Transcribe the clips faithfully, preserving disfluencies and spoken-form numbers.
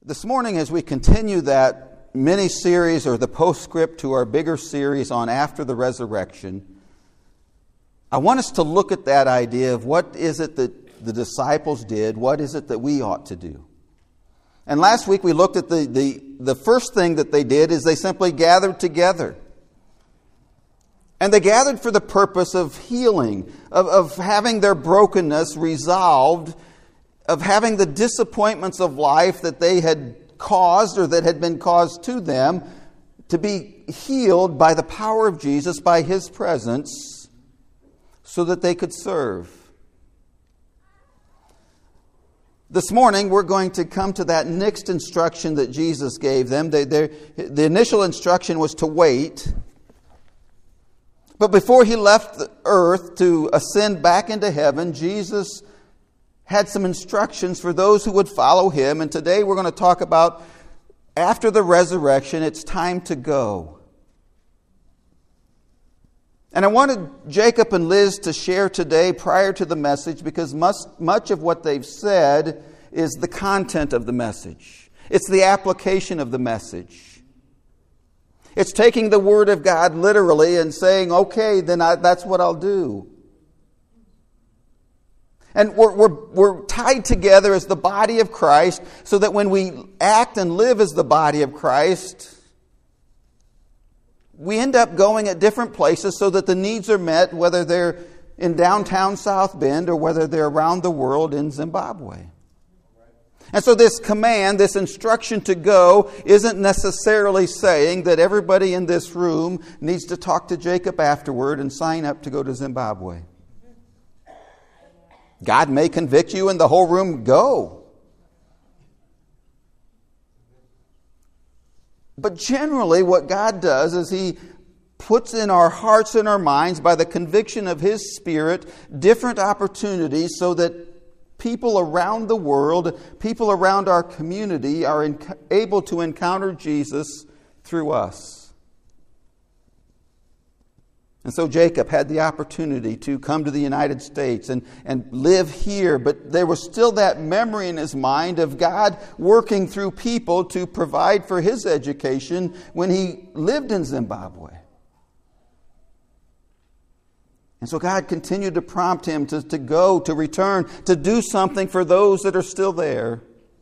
This morning, as we continue that mini-series or the postscript to our bigger series on after the resurrection, I want us to look at that idea of what is it that the disciples did, what is it that we ought to do. And last week we looked at the, the, the first thing that they did is they simply gathered together. And they gathered for the purpose of healing, of, of having their brokenness resolved, of having the disappointments of life that they had caused or that had been caused to them to be healed by the power of Jesus, by His presence, so that they could serve. This morning, we're going to come to that next instruction that Jesus gave them. They, they, the initial instruction was to wait. But before He left the earth to ascend back into heaven, Jesus had some instructions for those who would follow Him. And today we're going to talk about after the resurrection, it's time to go. And I wanted Jacob and Liz to share today prior to the message because much, much of what they've said is the content of the message. It's the application of the message. It's taking the Word of God literally and saying, okay, then I, that's what I'll do. And we're, we're, we're tied together as the body of Christ so that when we act and live as the body of Christ, we end up going at different places so that the needs are met, whether they're in downtown South Bend or whether they're around the world in Zimbabwe. And so this command, this instruction to go, isn't necessarily saying that everybody in this room needs to talk to Jacob afterward and sign up to go to Zimbabwe. God may convict you and the whole room go. But generally what God does is He puts in our hearts and our minds by the conviction of His Spirit different opportunities so that people around the world, people around our community are in, able to encounter Jesus through us. And so Jacob had the opportunity to come to the United States and, and live here, but there was still that memory in his mind of God working through people to provide for his education when he lived in Zimbabwe. And so God continued to prompt him to, to go, to return, to do something for those that are still there.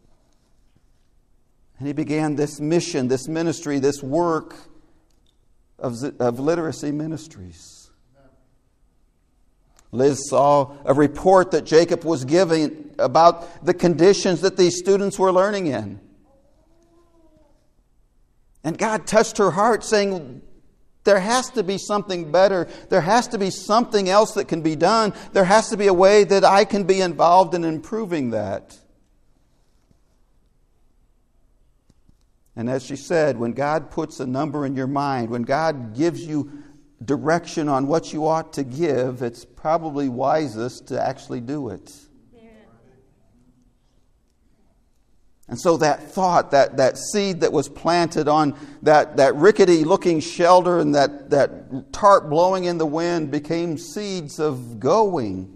And he began this mission, this ministry, this work of, of literacy ministries. Liz saw a report that Jacob was giving about the conditions that these students were learning in. And God touched her heart saying, there has to be something better. There has to be something else that can be done. There has to be a way that I can be involved in improving that. And as she said, when God puts a number in your mind, when God gives you direction on what you ought to give, it's probably wisest to actually do it. And so that thought, that, that seed that was planted on that, that rickety-looking shelter and that, that tarp blowing in the wind became seeds of going.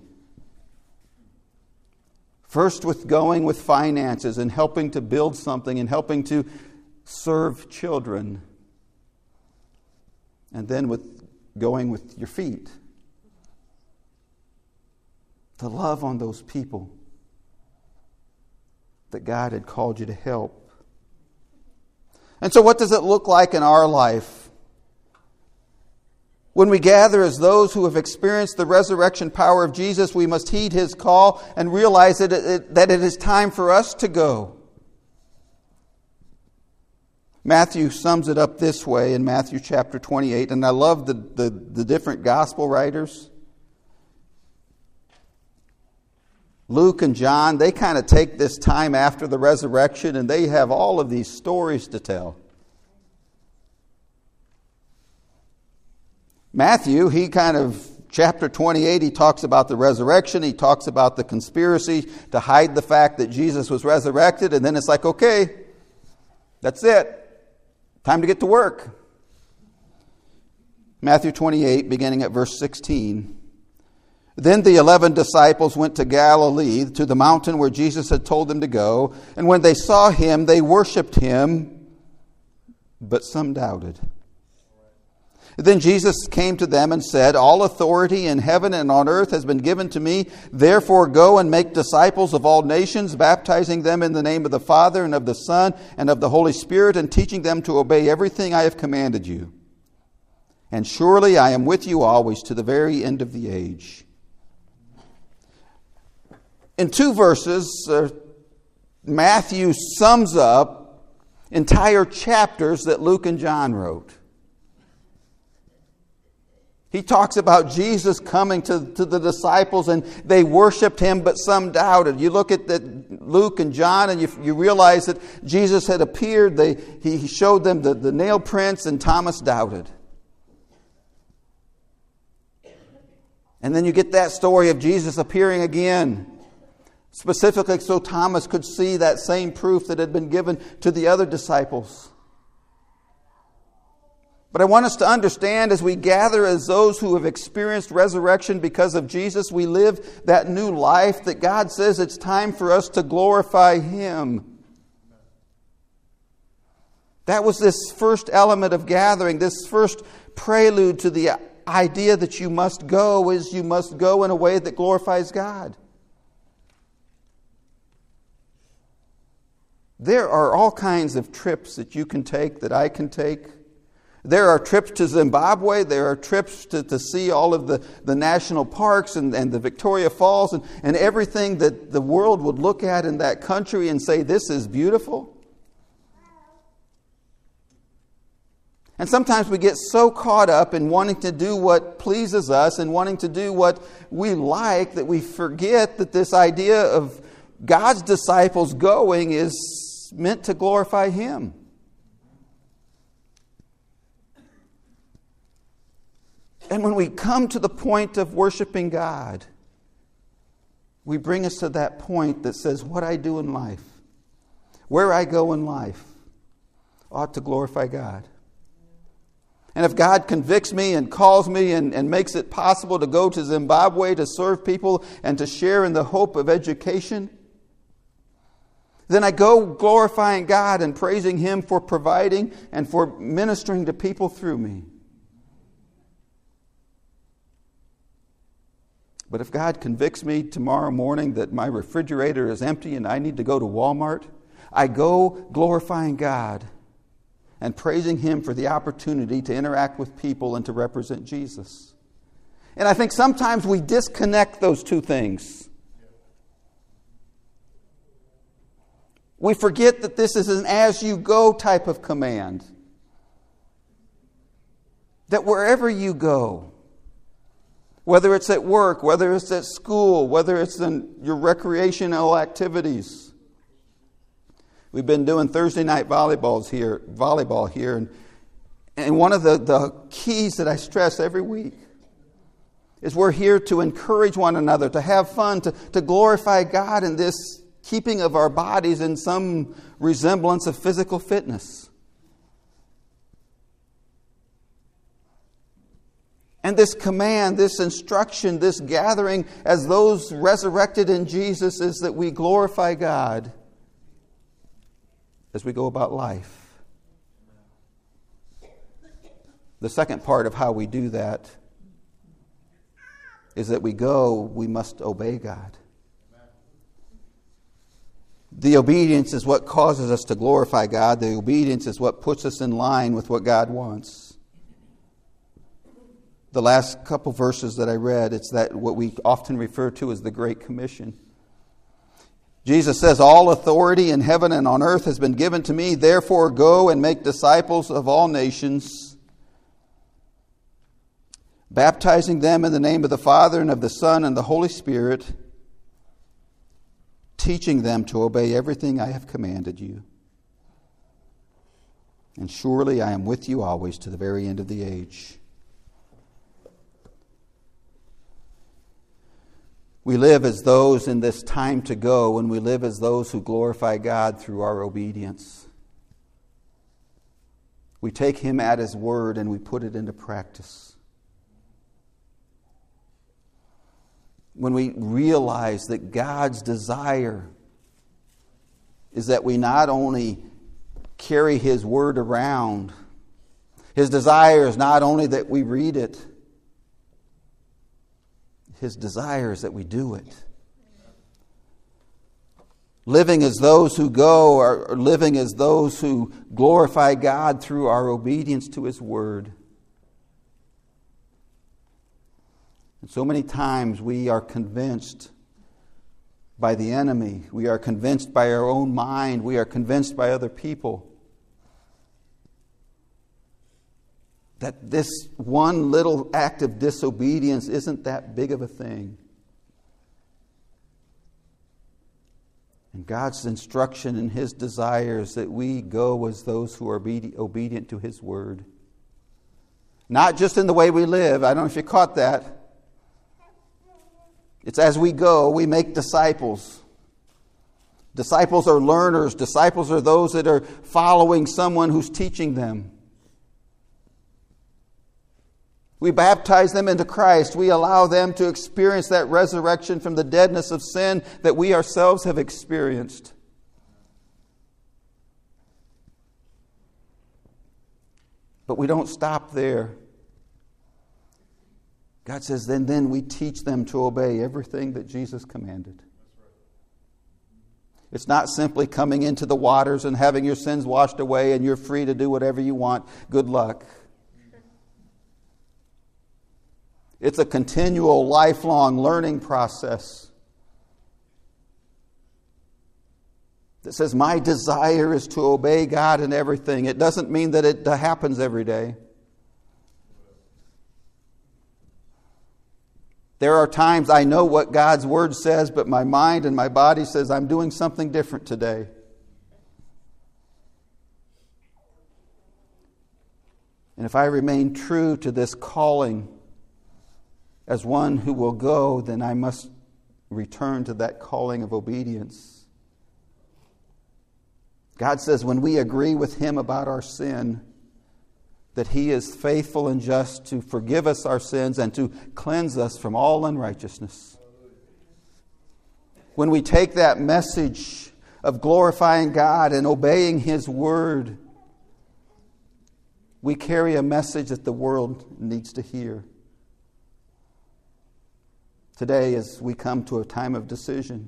First with going with finances and helping to build something and helping to serve children. And then with going with your feet. To love on those people that God had called you to help. And so what does it look like in our life? When we gather as those who have experienced the resurrection power of Jesus, we must heed His call and realize that it, that it is time for us to go. Matthew sums it up this way in Matthew chapter twenty-eight, and I love the, the, the different gospel writers. Luke and John, they kind of take this time after the resurrection and they have all of these stories to tell. Matthew, he kind of, chapter twenty-eight, he talks about the resurrection. He talks about the conspiracy to hide the fact that Jesus was resurrected. And then it's like, okay, that's it. Time to get to work. Matthew twenty-eight, beginning at verse sixteen. Then the eleven disciples went to Galilee, to the mountain where Jesus had told them to go. And when they saw him, they worshipped him, but some doubted. Then Jesus came to them and said, "All authority in heaven and on earth has been given to me. Therefore go and make disciples of all nations, baptizing them in the name of the Father and of the Son and of the Holy Spirit, and teaching them to obey everything I have commanded you. And surely I am with you always to the very end of the age." In two verses, uh, Matthew sums up entire chapters that Luke and John wrote. He talks about Jesus coming to, to the disciples, and they worshiped him, but some doubted. You look at the, Luke and John, and you, you realize that Jesus had appeared. They, he showed them the, the nail prints, and Thomas doubted. And then you get that story of Jesus appearing again, specifically so Thomas could see that same proof that had been given to the other disciples. But I want us to understand, as we gather as those who have experienced resurrection because of Jesus, we live that new life that God says it's time for us to glorify him. That was this first element of gathering, this first prelude to the idea that you must go, is you must go in a way that glorifies God. There are all kinds of trips that you can take, that I can take. There are trips to Zimbabwe. There are trips to, to see all of the, the national parks and, and the Victoria Falls and, and everything that the world would look at in that country and say, this is beautiful. And sometimes we get so caught up in wanting to do what pleases us and wanting to do what we like that we forget that this idea of God's disciples going is meant to glorify him. And when we come to the point of worshiping God, we bring us to that point that says what I do in life, where I go in life, ought to glorify God. And if God convicts me and calls me and, and makes it possible to go to Zimbabwe to serve people and to share in the hope of education, then I go glorifying God and praising him for providing and for ministering to people through me. But if God convicts me tomorrow morning that my refrigerator is empty and I need to go to Walmart, I go glorifying God and praising him for the opportunity to interact with people and to represent Jesus. And I think sometimes we disconnect those two things. We forget that this is an as-you-go type of command. That wherever you go, whether it's at work, whether it's at school, whether it's in your recreational activities. We've been doing Thursday night volleyballs here, volleyball here, and, and one of the, the keys that I stress every week is we're here to encourage one another, to have fun, to, to glorify God in this keeping of our bodies in some resemblance of physical fitness. And this command, this instruction, this gathering as those resurrected in Jesus is that we glorify God as we go about life. The second part of how we do that is that we go, we must obey God. The obedience is what causes us to glorify God. The obedience is what puts us in line with what God wants. The last couple verses that I read, it's that what we often refer to as the Great Commission. Jesus says, "All authority in heaven and on earth has been given to me. Therefore go and make disciples of all nations, baptizing them in the name of the Father and of the Son and the Holy Spirit, teaching them to obey everything I have commanded you. And surely I am with you always to the very end of the age." We live as those in this time to go, and we live as those who glorify God through our obedience. We take him at his word and we put it into practice. when we realize that God's desire is that we not only carry His Word around, His desire is not only that we read it, His desire is that we do it. Living as those who go are living as those who glorify God through our obedience to His Word. And so many times we are convinced by the enemy. We are convinced by our own mind. We are convinced by other people that this one little act of disobedience isn't that big of a thing. And God's instruction and His desire is that we go as those who are obedient to His Word. Not just in the way we live. I don't know if you caught that. It's as we go, we make disciples. Disciples are learners. Disciples are those that are following someone who's teaching them. We baptize them into Christ. We allow them to experience that resurrection from the deadness of sin that we ourselves have experienced. But we don't stop there. God says, then, then we teach them to obey everything that Jesus commanded. It's not simply coming into the waters and having your sins washed away and you're free to do whatever you want. Good luck. It's a continual, lifelong learning process that says, my desire is to obey God in everything. It doesn't mean that it happens every day. There are times I know what God's Word says, but my mind and my body says I'm doing something different today. And if I remain true to this calling as one who will go, then I must return to that calling of obedience. God says when we agree with Him about our sin, that He is faithful and just to forgive us our sins and to cleanse us from all unrighteousness. When we take that message of glorifying God and obeying His Word, we carry a message that the world needs to hear. Today, as we come to a time of decision,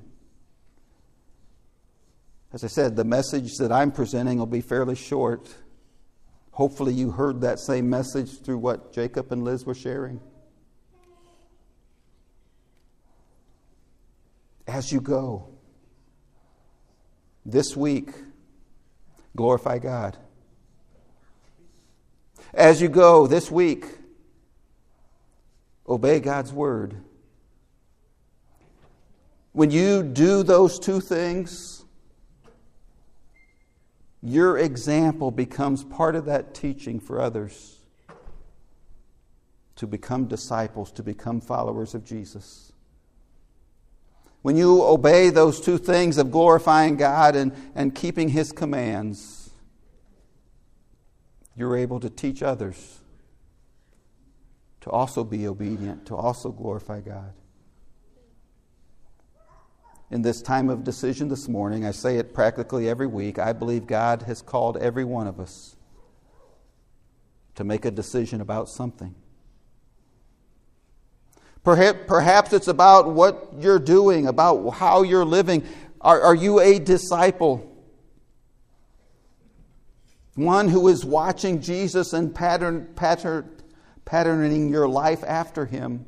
as I said, the message that I'm presenting will be fairly short. Hopefully you heard that same message through what Jacob and Liz were sharing. As you go, this week, glorify God. As you go this week, obey God's Word. When you do those two things, your example becomes part of that teaching for others to become disciples, to become followers of Jesus. When you obey those two things of glorifying God and, and keeping His commands, you're able to teach others to also be obedient, to also glorify God. In this time of decision this morning, I say it practically every week, I believe God has called every one of us to make a decision about something. Perhaps it's about what you're doing, about how you're living. Are, are you a disciple? One who is watching Jesus and pattern, pattern, patterning your life after Him.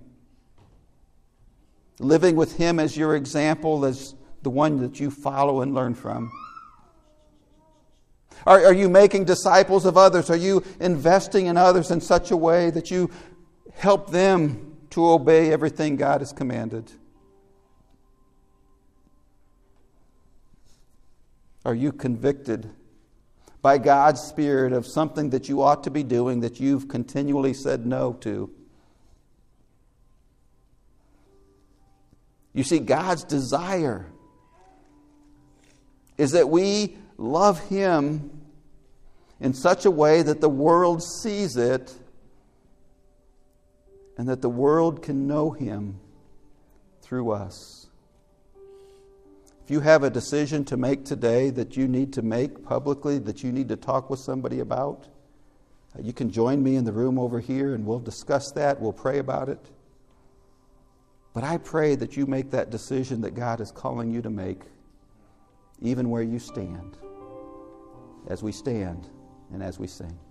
Living with Him as your example, as the one that you follow and learn from. Are, are you making disciples of others? Are you investing in others in such a way that you help them to obey everything God has commanded? Are you convicted by God's Spirit of something that you ought to be doing that you've continually said no to? You see, God's desire is that we love Him in such a way that the world sees it and that the world can know Him through us. If you have a decision to make today that you need to make publicly, that you need to talk with somebody about, you can join me in the room over here and we'll discuss that. We'll pray about it. But I pray that you make that decision that God is calling you to make, even where you stand, as we stand and as we sing.